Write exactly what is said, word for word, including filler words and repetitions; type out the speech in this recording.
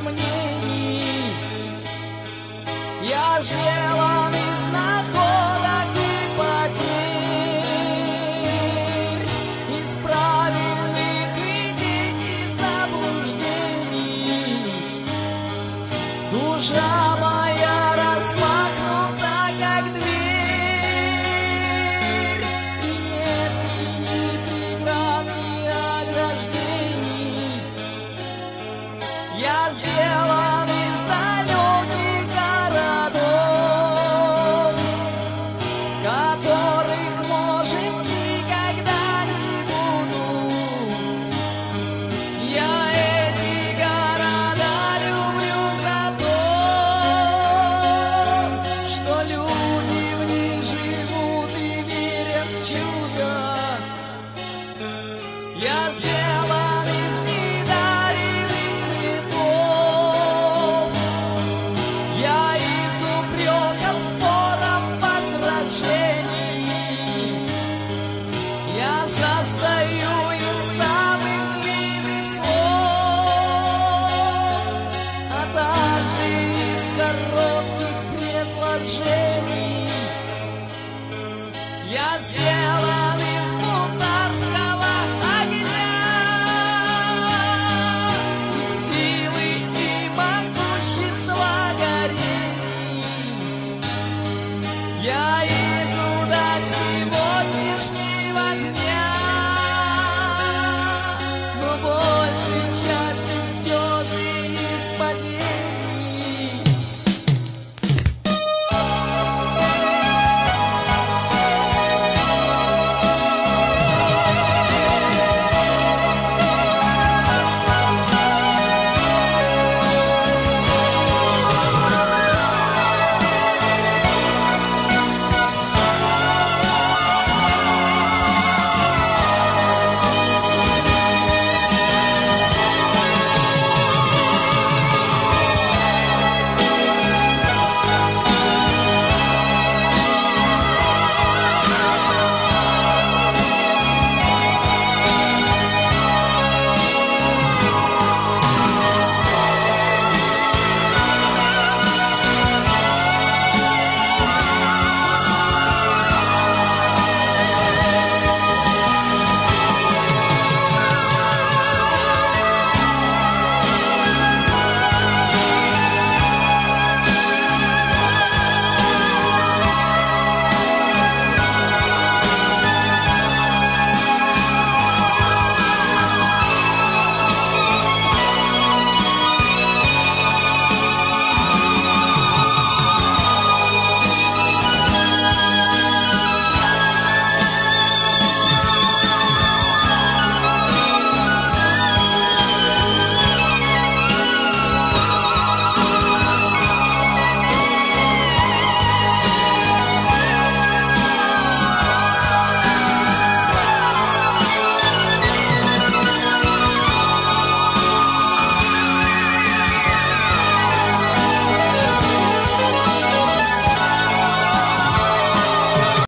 сомнений. Я сделан из находок и потерь, из правильных идей и заблуждений. Душа моя распахнута, как дверь, и нет ни, ни преград, ни ограждений. Я сделан из далеких городов, в которых, может, никогда не буду. Я эти города люблю за то, что люди в них живут и верят в чудо. Я сделан из недаренных цветов, я из упреков, споров, возражений. Я состою из самых длинных слов, а также из коротких предложений. Я сделан из бунтарского огня, из силы и могущества горений. Я из удач сегодняшнего дня, но больше, чем